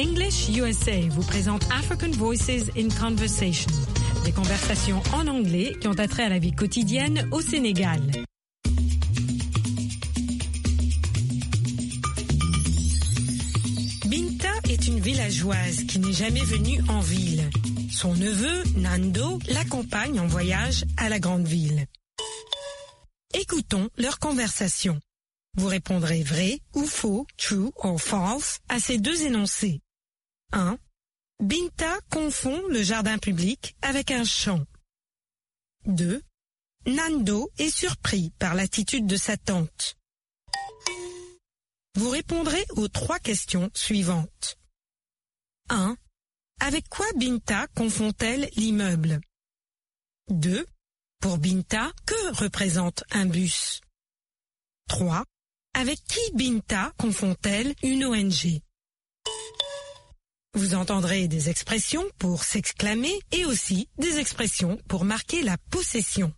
English USA vous présente African Voices in Conversation, des conversations en anglais qui ont attrait à la vie quotidienne au Sénégal. Binta est une villageoise qui n'est jamais venue en ville. Son neveu, Nando, l'accompagne en voyage à la grande ville. Écoutons leur conversation. Vous répondrez vrai ou faux, true or false, à ces deux énoncés. 1. Binta confond le jardin public avec un champ. 2. Nando est surpris par l'attitude de sa tante. Vous répondrez aux 3 questions suivantes. 1. Avec quoi Binta confond-elle l'immeuble? 2. Pour Binta, que représente un bus? 3. Avec qui Binta confond-elle une ONG? Vous entendrez des expressions pour s'exclamer et aussi des expressions pour marquer la possession.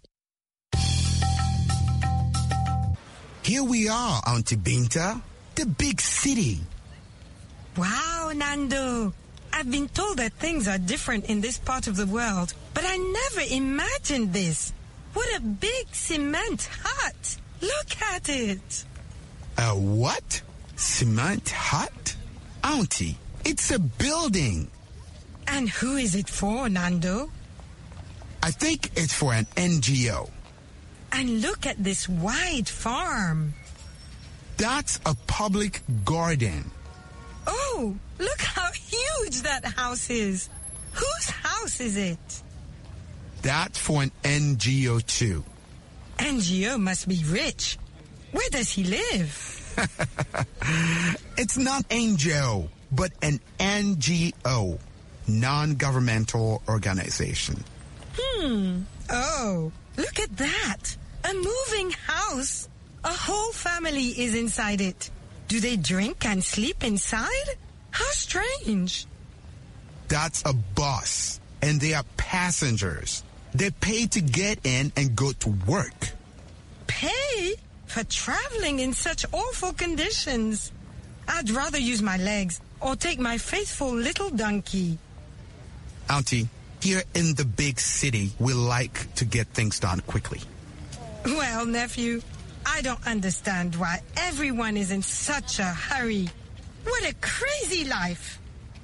Here we are, Auntie Binta, the big city. Wow, Nando! I've been told that things are different in this part of the world, but I never imagined this. What a big cement hut! Look at it! A what? Cement hut? Auntie, it's a building. And who is it for, Nando? I think it's for an NGO. And look at this wide farm. That's a public garden. Oh, look how huge that house is. Whose house is it? That's for an NGO too. NGO must be rich. Where does he live? It's not NGO, but an NGO, non-governmental organization. Oh, look at that. A moving house. A whole family is inside it. Do they drink and sleep inside? How strange. That's a bus, and they are passengers. They pay to get in and go to work. Pay? For traveling in such awful conditions. I'd rather use my legs or take my faithful little donkey. Auntie, here in the big city, we like to get things done quickly. Well, nephew, I don't understand why everyone is in such a hurry. What a crazy life!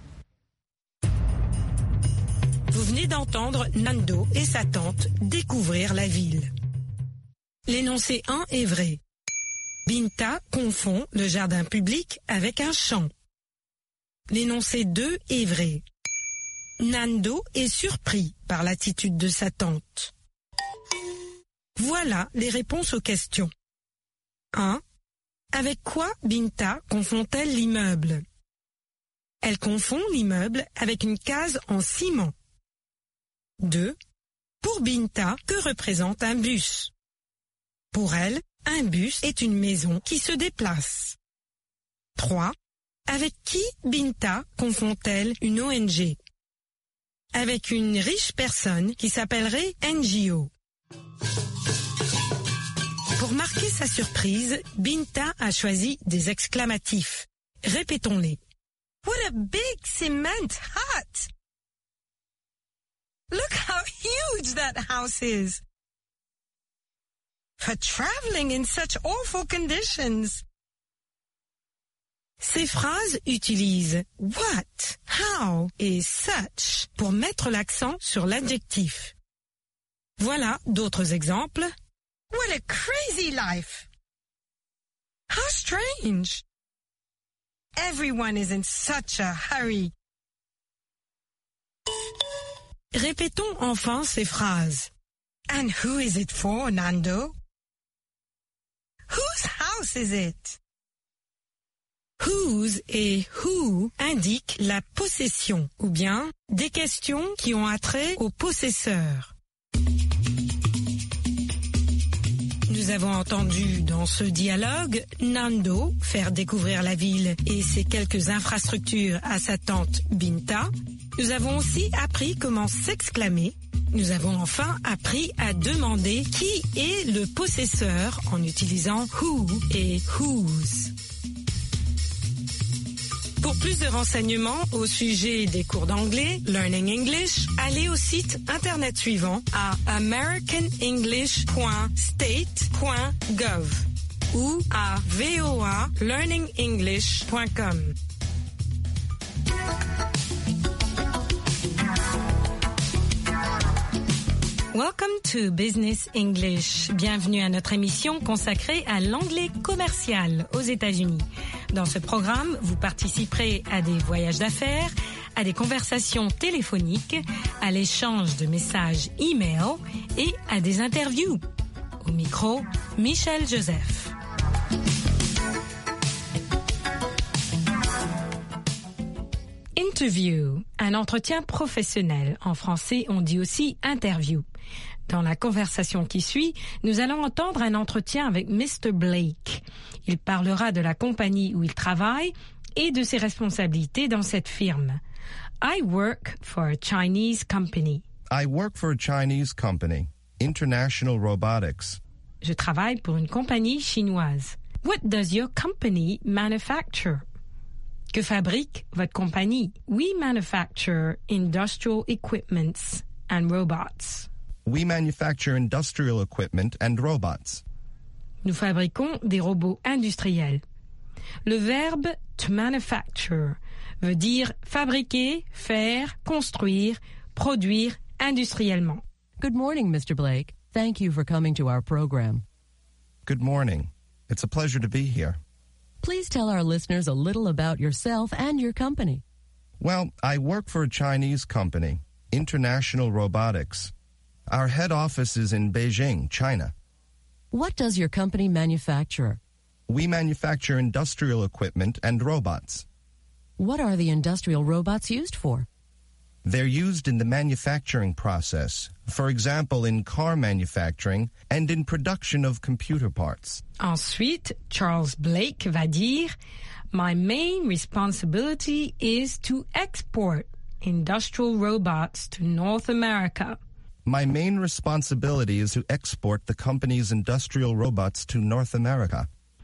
Vous venez d'entendre Nando et sa tante découvrir la ville. L'énoncé 1 est vrai. Binta confond le jardin public avec un champ. L'énoncé 2 est vrai. Nando est surpris par l'attitude de sa tante. Voilà les réponses aux questions. 1. Avec quoi Binta confond-elle l'immeuble? Elle confond l'immeuble avec une case en ciment. 2. Pour Binta, que représente un bus? Pour elle, un bus est une maison qui se déplace. 3. Avec qui Binta confond-elle une ONG? Avec une riche personne qui s'appellerait NGO. Pour marquer sa surprise, Binta a choisi des exclamatifs. Répétons-les. What a big cement hut! Look how huge that house is! For traveling in such awful conditions. Ces phrases utilisent what, how et such pour mettre l'accent sur l'adjectif. Voilà d'autres exemples. What a crazy life! How strange! Everyone is in such a hurry. Répétons enfin ces phrases. And who is it for, Nando? Whose house is it? Whose et who indiquent la possession ou bien des questions qui ont attrait au possesseur. Nous avons entendu dans ce dialogue Nando faire découvrir la ville et ses quelques infrastructures à sa tante Binta. Nous avons aussi appris comment s'exclamer. Nous avons enfin appris à demander qui est le possesseur en utilisant who et whose. Pour plus de renseignements au sujet des cours d'anglais, Learning English, allez au site internet suivant à americanenglish.state.gov ou à voalearningenglish.com. Welcome to Business English. Bienvenue à notre émission consacrée à l'anglais commercial aux États-Unis. Dans ce programme, vous participerez à des voyages d'affaires, à des conversations téléphoniques, à l'échange de messages e-mail et à des interviews. Au micro, Michel Joseph. Interview, un entretien professionnel. En français, on dit aussi interview. Dans la conversation qui suit, nous allons entendre un entretien avec Mr. Blake. Il parlera de la compagnie où il travaille et de ses responsabilités dans cette firme. I work for a Chinese company. I work for a Chinese company, International Robotics. Je travaille pour une compagnie chinoise. What does your company manufacture? Que fabrique votre compagnie? We manufacture industrial equipments and robots. We manufacture industrial equipment and robots. Nous fabriquons des robots industriels. Le verbe to manufacture veut dire fabriquer, faire, construire, produire industriellement. Good morning, Mr. Blake. Thank you for coming to our program. Good morning. It's a pleasure to be here. Please tell our listeners a little about yourself and your company. Well, I work for a Chinese company, International Robotics. Our head office is in Beijing, China. What does your company manufacture? We manufacture industrial equipment and robots. What are the industrial robots used for? They're used in the manufacturing process, for example, in car manufacturing and in production of computer parts. Ensuite, Charles Blake va dire, My main responsibility is to export industrial robots to North America. My main responsibility is to export the company's industrial robots to North America.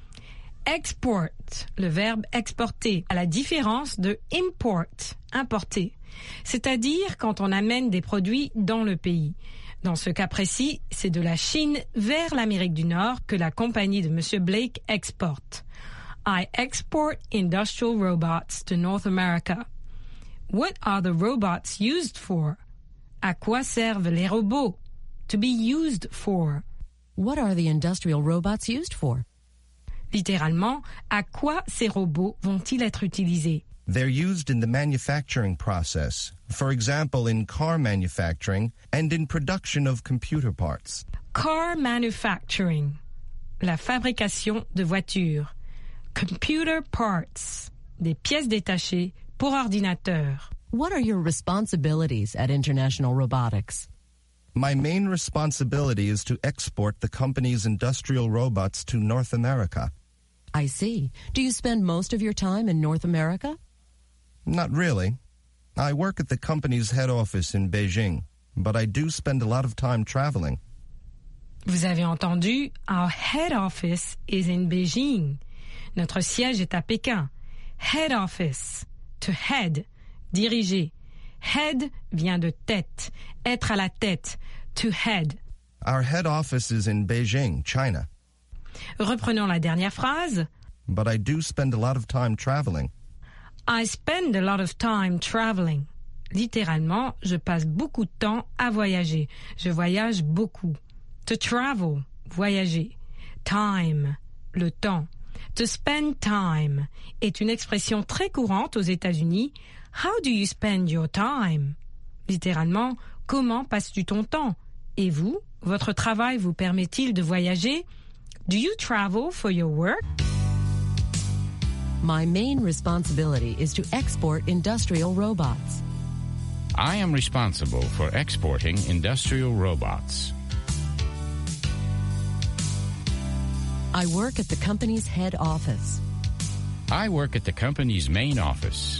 Export, le verbe exporter, à la différence de import, importer. C'est-à-dire quand on amène des produits dans le pays. Dans ce cas précis, c'est de la Chine vers l'Amérique du Nord que la compagnie de M. Blake exporte. I export industrial robots to North America. What are the robots used for? À quoi servent les robots? To be used for. What are the industrial robots used for? Littéralement, à quoi ces robots vont-ils être utilisés? They're used in the manufacturing process, for example, in car manufacturing and in production of computer parts. Car manufacturing, la fabrication de voitures. Computer parts, des pièces détachées pour ordinateur. What are your responsibilities at International Robotics? My main responsibility is to export the company's industrial robots to North America. I see. Do you spend most of your time in North America? Not really. I work at the company's head office in Beijing, but I do spend a lot of time traveling. Vous avez entendu, our head office is in Beijing. Notre siège est à Pékin. Head office, to head, diriger. Head vient de tête, être à la tête, to head. Our head office is in Beijing, China. Reprenons la dernière phrase. But I do spend a lot of time traveling. I spend a lot of time traveling. Littéralement, je passe beaucoup de temps à voyager. Je voyage beaucoup. To travel, voyager. Time, le temps. To spend time est une expression très courante aux États-Unis. How do you spend your time? Littéralement, comment passes-tu ton temps? Et vous, votre travail vous permet-il de voyager? Do you travel for your work? My main responsibility is to export industrial robots. I am responsible for exporting industrial robots. I work at the company's head office. I work at the company's main office.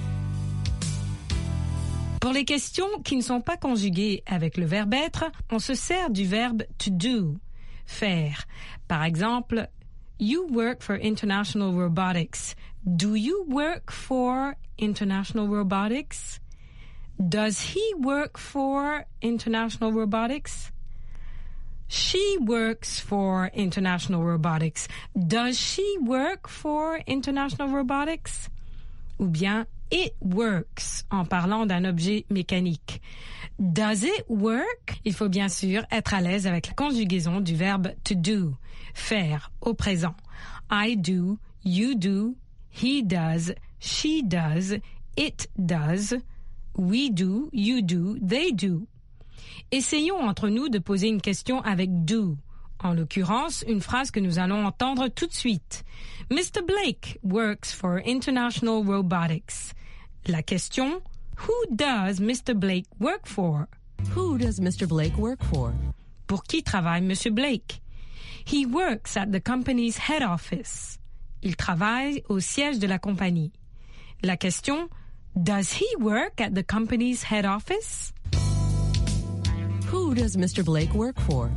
Pour les questions qui ne sont pas conjuguées avec le verbe être, on se sert du verbe to do, faire. Par exemple, You work for International Robotics. Do you work for International Robotics? Does he work for International Robotics? She works for International Robotics. Does she work for International Robotics? Ou bien it works en parlant d'un objet mécanique. Does it work? Il faut bien sûr être à l'aise avec la conjugaison du verbe to do, faire au présent. I do, you do, he does, she does, it does, we do, you do, they do. Essayons entre nous de poser une question avec do. En l'occurrence, une phrase que nous allons entendre tout de suite. Mr. Blake works for International Robotics. La question, who does Mr. Blake work for? Who does Mr. Blake work for? Pour qui travaille Monsieur Blake? He works at the company's head office. Il travaille au siège de la compagnie. La question, does he work at the company's head office? Who does Mr. Blake work for?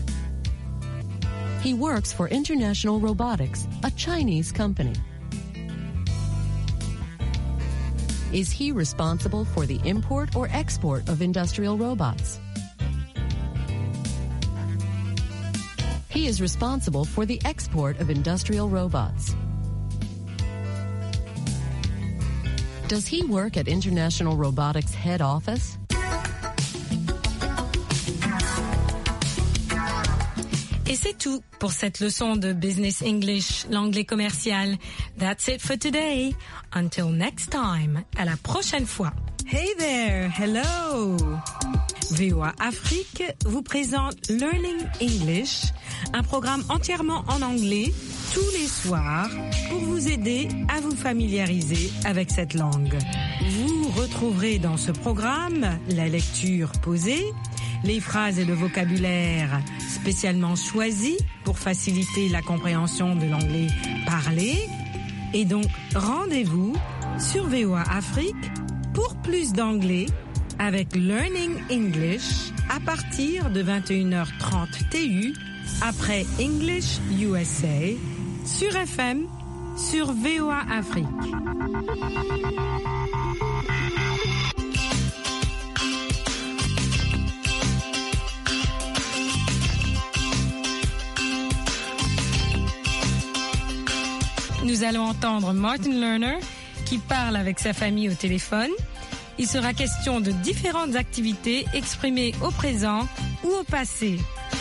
He works for International Robotics, a Chinese company. Is he responsible for the import or export of industrial robots? He is responsible for the export of industrial robots. Does he work at International Robotics head office? Et c'est tout pour cette leçon de Business English, l'anglais commercial. That's it for today. Until next time. À la prochaine fois. Hey there, hello. VOA Afrique vous présente Learning English, un programme entièrement en anglais tous les soirs pour vous aider à vous familiariser avec cette langue. Vous retrouverez dans ce programme la lecture posée, les phrases et le vocabulaire spécialement choisis pour faciliter la compréhension de l'anglais parlé. Et donc, rendez-vous sur VOA Afrique pour plus d'anglais avec Learning English à partir de 21h30 TU après English USA sur FM sur VOA Afrique. Nous allons entendre Martin Lerner qui parle avec sa famille au téléphone. Il sera question de différentes activités exprimées au présent ou au passé.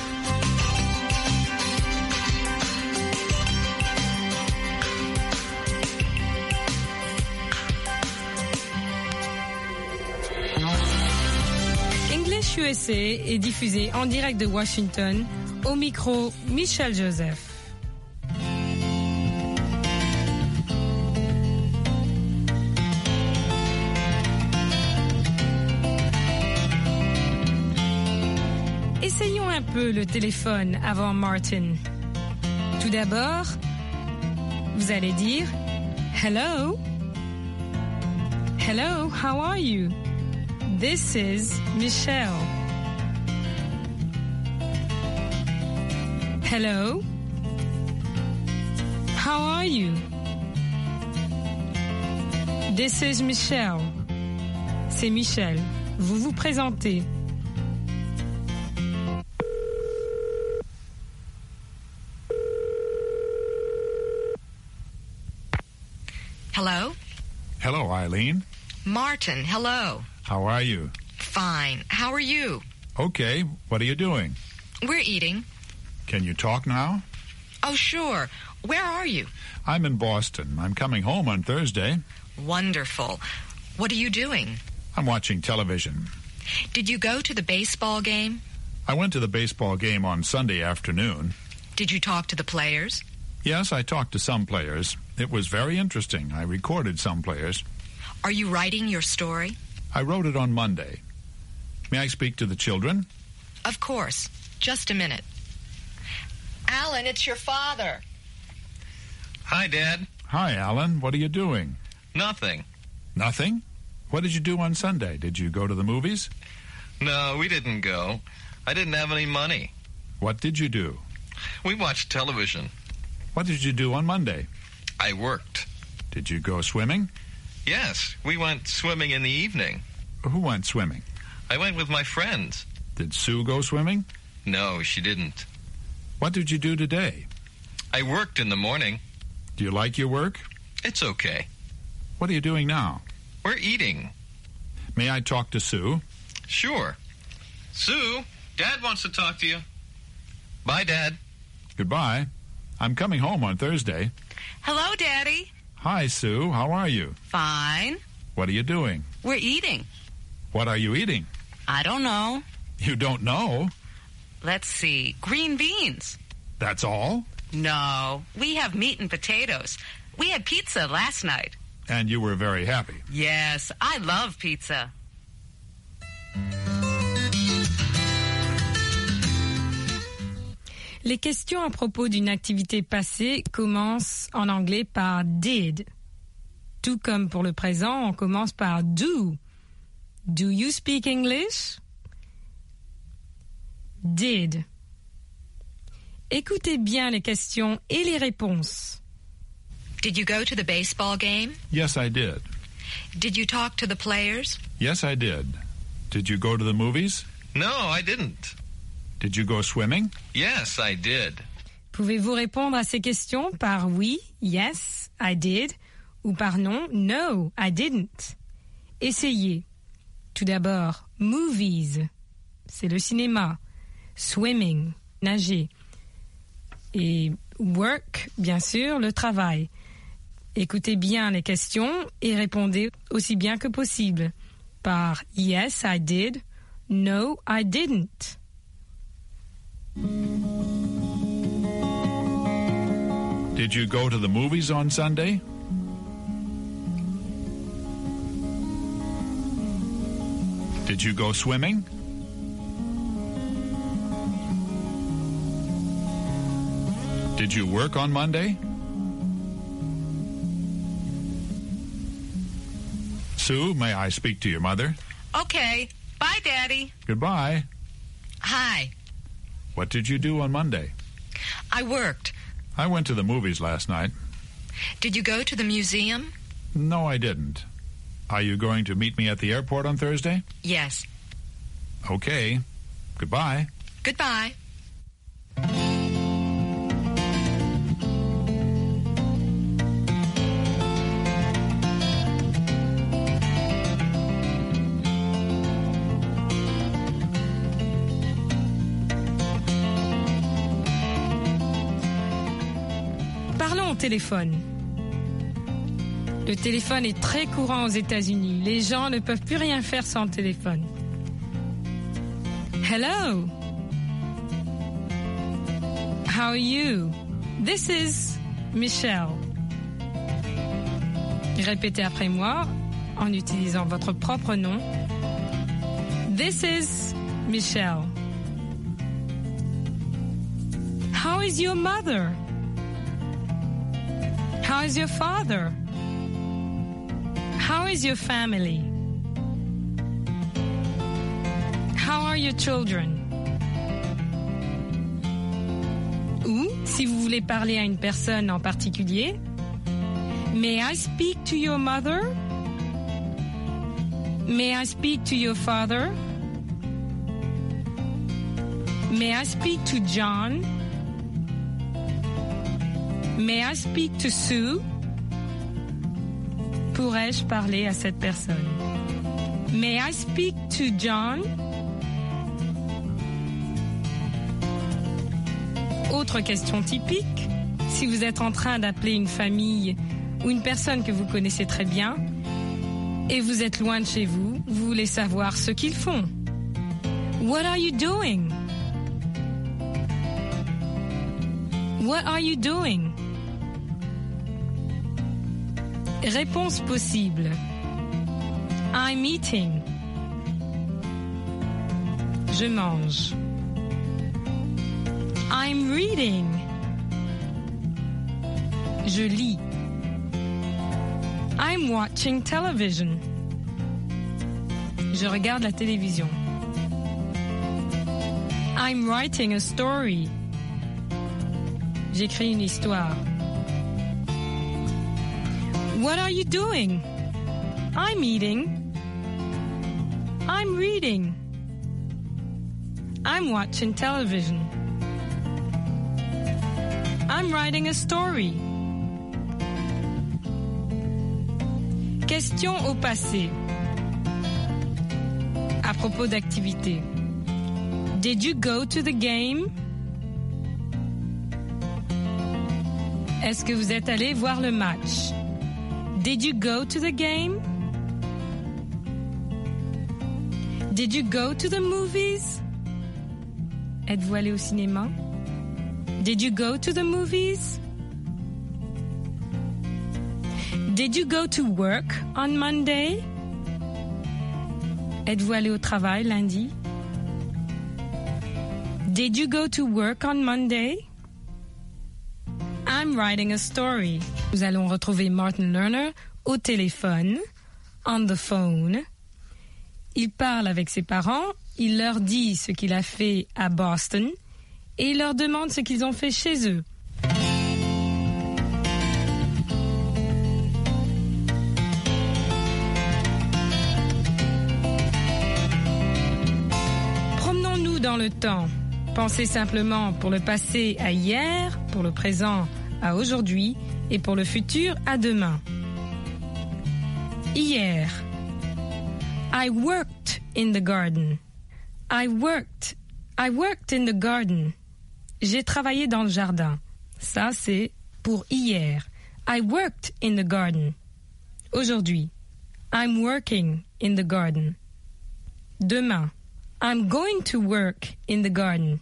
English USA est diffusé en direct de Washington. Au micro, Michel Joseph. Essayons un peu le téléphone avant Martin. Tout d'abord, vous allez dire Hello. Hello, how are you? This is Michelle. Hello. How are you? This is Michelle. C'est Michel. Vous vous présentez. Hello? Hello, Eileen. Martin, hello. How are you? Fine. How are you? Okay. What are you doing? We're eating. Can you talk now? Oh, sure. Where are you? I'm in Boston. I'm coming home on Thursday. Wonderful. What are you doing? I'm watching television. Did you go to the baseball game? I went to the baseball game on Sunday afternoon. Did you talk to the players? Yes, I talked to some players. It was very interesting. I recorded some players. Are you writing your story? I wrote it on Monday. May I speak to the children? Of course. Just a minute. Alan, it's your father. Hi, Dad. Hi, Alan. What are you doing? Nothing. Nothing? What did you do on Sunday? Did you go to the movies? No, we didn't go. I didn't have any money. What did you do? We watched television. What did you do on Monday? I worked. Did you go swimming? Yes, we went swimming in the evening. Who went swimming? I went with my friends. Did Sue go swimming? No, she didn't. What did you do today? I worked in the morning. Do you like your work? It's okay. What are you doing now? We're eating. May I talk to Sue? Sure. Sue, Dad wants to talk to you. Bye, Dad. Goodbye. I'm coming home on Thursday. Hello, Daddy. Hi, Sue. How are you? Fine. What are you doing? We're eating. What are you eating? I don't know. You don't know? Let's see. Green beans. That's all? No. We have meat and potatoes. We had pizza last night. And you were very happy. Yes, I love pizza. Les questions à propos d'une activité passée commencent en anglais par did. Tout comme pour le présent, on commence par do. Do you speak English? Did. Écoutez bien les questions et les réponses. Did you go to the baseball game? Yes, I did. Did you talk to the players? Yes, I did. Did you go to the movies? No, I didn't. Did you go swimming? Yes, I did. Pouvez-vous répondre à ces questions par oui, yes, I did, ou par non, no, I didn't? Essayez. Tout d'abord, movies, c'est le cinéma. Swimming, nager. Et work, bien sûr, le travail. Écoutez bien les questions et répondez aussi bien que possible par yes, I did, no, I didn't. Did you go to the movies on Sunday? Did you go swimming? Did you work on Monday? Sue, may I speak to your mother? Okay. Bye, Daddy. Goodbye. Hi. What did you do on Monday? I worked. I went to the movies last night. Did you go to the museum? No, I didn't. Are you going to meet me at the airport on Thursday? Yes. Okay. Goodbye. Goodbye. Parlons au téléphone. Le téléphone est très courant aux États-Unis. Les gens ne peuvent plus rien faire sans le téléphone. Hello. How are you? This is Michelle. Répétez après moi en utilisant votre propre nom. This is Michelle. How is your mother? How is your father? How is your family? How are your children? Ou, si vous voulez parler à une personne en particulier, May I speak to your mother? May I speak to your father? May I speak to John? May I speak to Sue? Pourrais-je parler à cette personne? May I speak to John? Autre question typique, si vous êtes en train d'appeler une famille ou une personne que vous connaissez très bien et vous êtes loin de chez vous, vous voulez savoir ce qu'ils font. What are you doing? What are you doing? Réponse possible. I'm eating. Je mange. I'm reading. Je lis. I'm watching television. Je regarde la télévision. I'm writing a story. J'écris une histoire. What are you doing? I'm eating. I'm reading. I'm watching television. I'm writing a story. Question au passé. À propos d'activité. Did you go to the game? Est-ce que vous êtes allé voir le match? Did you go to the game? Did you go to the movies? Êtes-vous allé au cinéma? Did you go to the movies? Did you go to work on Monday? Êtes-vous allé au travail lundi? Did you go to work on Monday? I'm writing a story. Nous allons retrouver Martin Lerner au téléphone, on the phone. Il parle avec ses parents, il leur dit ce qu'il a fait à Boston et il leur demande ce qu'ils ont fait chez eux. Promenons-nous dans le temps. Pensez simplement pour le passé à hier, pour le présent à aujourd'hui et pour le futur à demain. Hier. I worked in the garden. I worked in the garden. J'ai travaillé dans le jardin. Ça, c'est pour hier. I worked in the garden. Aujourd'hui. I'm working in the garden. Demain. I'm going to work in the garden.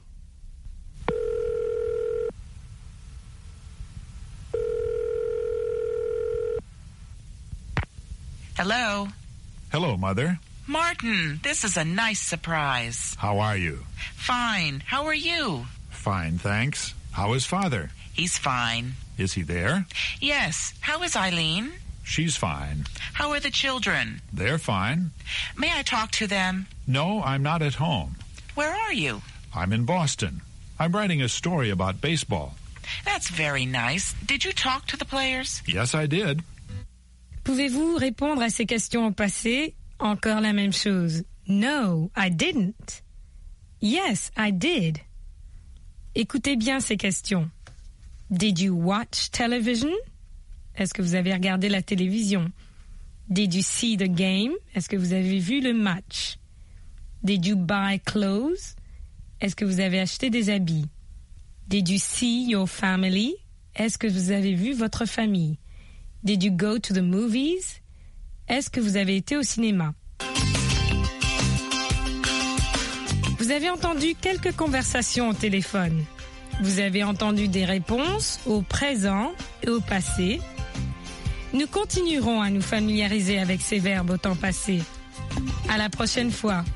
Hello. Hello, Mother. Martin, this is a nice surprise. How are you? Fine. How are you? Fine, thanks. How is Father? He's fine. Is he there? Yes. How is Eileen? She's fine. How are the children? They're fine. May I talk to them? No, I'm not at home. Where are you? I'm in Boston. I'm writing a story about baseball. That's very nice. Did you talk to the players? Yes, I did. Pouvez-vous répondre à ces questions au passé? Encore la même chose. No, I didn't. Yes, I did. Écoutez bien ces questions. Did you watch television? Est-ce que vous avez regardé la télévision? Did you see the game? Est-ce que vous avez vu le match? Did you buy clothes? Est-ce que vous avez acheté des habits? Did you see your family? Est-ce que vous avez vu votre famille? Did you go to the movies? Est-ce que vous avez été au cinéma? Vous avez entendu quelques conversations au téléphone. Vous avez entendu des réponses au présent et au passé. Nous continuerons à nous familiariser avec ces verbes au temps passé. À la prochaine fois.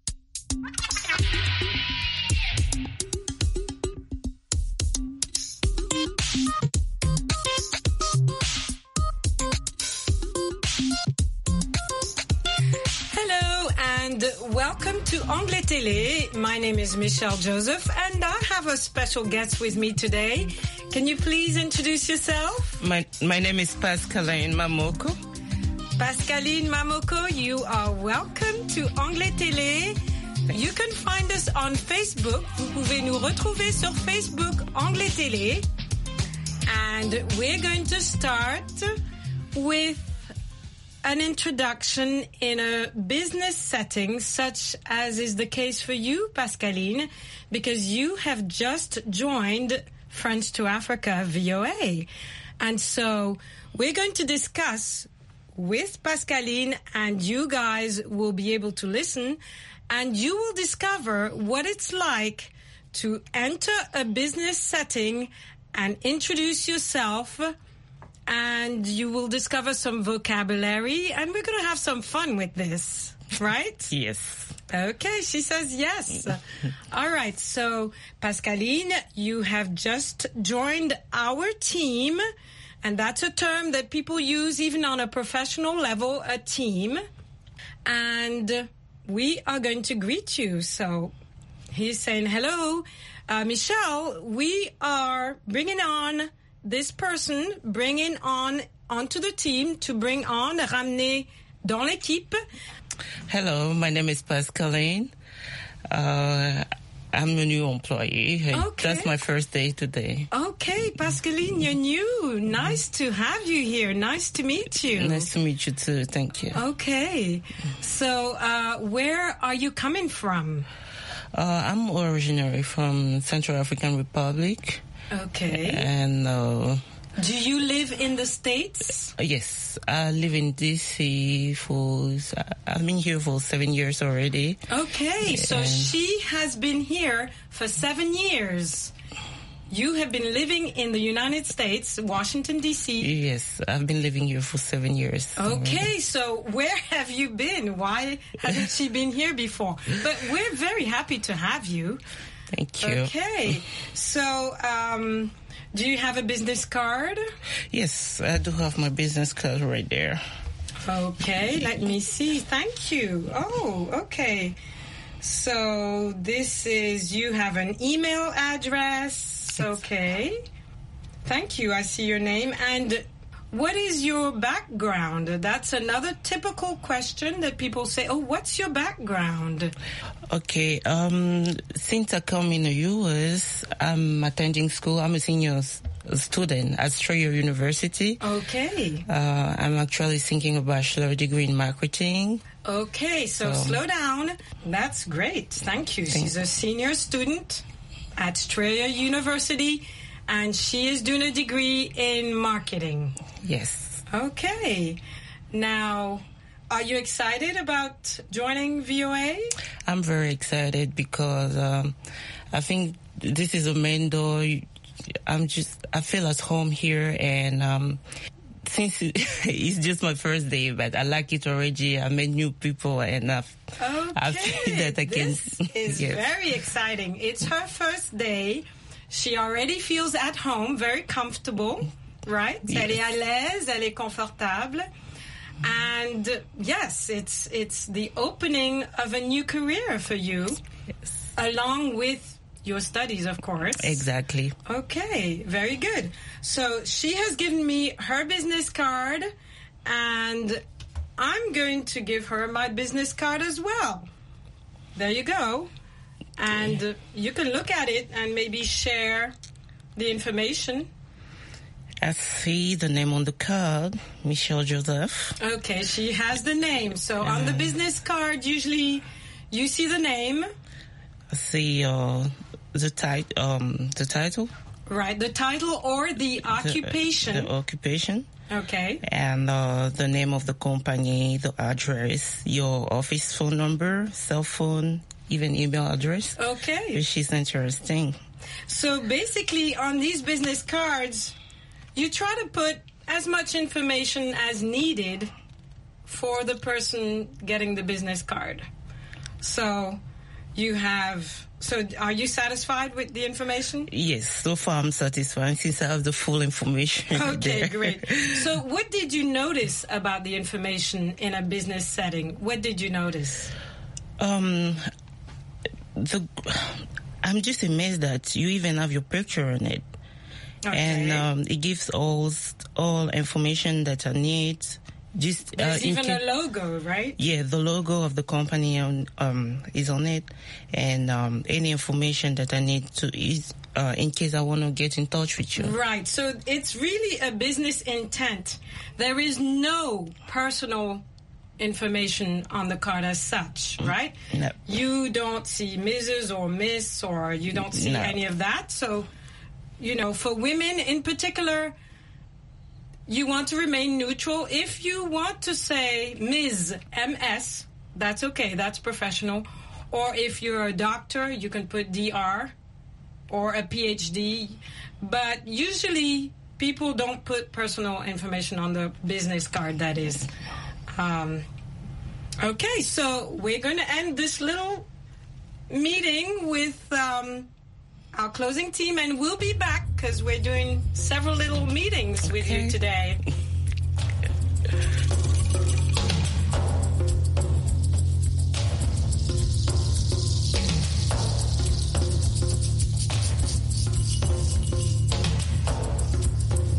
Welcome to Anglais Télé. My name is Michelle Joseph and I have a special guest with me today. Can you please introduce yourself? My name is Pascaline Mamoko. Pascaline Mamoko, you are welcome to Anglais Télé. You can find us on Facebook. Vous pouvez nous retrouver sur Facebook Anglais Télé. And we're going to start with an introduction in a business setting, such as is the case for you, Pascaline, because you have just joined French to Africa VOA. And so we're going to discuss with Pascaline, and you guys will be able to listen, and you will discover what it's like to enter a business setting and introduce yourself, and you will discover some vocabulary, and we're going to have some fun with this, right? Yes. Okay, she says yes. All right, so Pascaline, you have just joined our team, and that's a term that people use even on a professional level, a team, and we are going to greet you. So he's saying hello. Michelle, we are bringing on this person, onto the team to bring on, ramener dans l'équipe. Hello, my name is Pascaline. I'm a new employee. Okay. That's my first day today. Okay, Pascaline, you're new. Nice to have you here. Nice to meet you. Nice to meet you too. Thank you. Okay. So, where are you coming from? I'm originally from Central African Republic. Okay. And do you live in the States? Yes, I live in DC I've been here for 7 years already. Okay, so she has been here for 7 years. You have been living in the United States, Washington, D.C. Yes, I've been living here for 7 years. Okay, so where have you been? Why hasn't she been here before? But we're very happy to have you. Thank you. Okay, so do you have a business card? Yes, I do have my business card right there. Okay, let me see. Thank you. Oh, okay. So this is, you have an email address. Okay. Thank you. I see your name. And what is your background? That's another typical question that people say, oh, what's your background? Okay. Since I come in the U.S., I'm attending school. I'm a senior student at Strayer University. Okay. I'm actually thinking a bachelor degree in marketing. Okay, so slow down. That's great. Thank you. She's a senior student at Strayer University, and she is doing a degree in marketing. Yes. Okay. Now, are you excited about joining VOA? I'm very excited because I think this is a main door. I feel at home here, and since it's just my first day, but I like it already. I met new people, and I feel that I can. This is very exciting. It's her first day. She already feels at home, very comfortable, right? Yes. Elle est à l'aise, elle est confortable. And yes, it's the opening of a new career for you, yes, along with your studies, of course. Exactly. Okay, very good. So she has given me her business card, and I'm going to give her my business card as well. There you go. And you can look at it and maybe share the information. I see the name on the card, Michelle Joseph. Okay, she has the name. So on the business card, usually you see the name. I see the title. Right, the title or the occupation. The occupation. Okay. And the name of the company, the address, your office phone number, cell phone, even email address. Okay. Which is interesting. So basically on these business cards, you try to put as much information as needed for the person getting the business card. So are you satisfied with the information? Yes, so far I'm satisfied since I have the full information. Okay, there. great. So what did you notice about the information in a business setting? What did you notice? I'm just amazed that you even have your picture on it. Okay. And it gives all information that I need. There's even a logo, right? Yeah, the logo of the company is on it, and any information that I need in case I want to get in touch with you. Right. So it's really a business intent. There is no personal information on the card as such, right? No. You don't see Mrs. or Miss, or you don't see any of that. So, for women in particular, you want to remain neutral. If you want to say Ms., MS, that's okay. That's professional. Or if you're a doctor, you can put DR or a PhD. But usually people don't put personal information on the business card, that is. Okay, so we're going to end this little meeting with our closing team, and we'll be back because we're doing several little meetings with you today.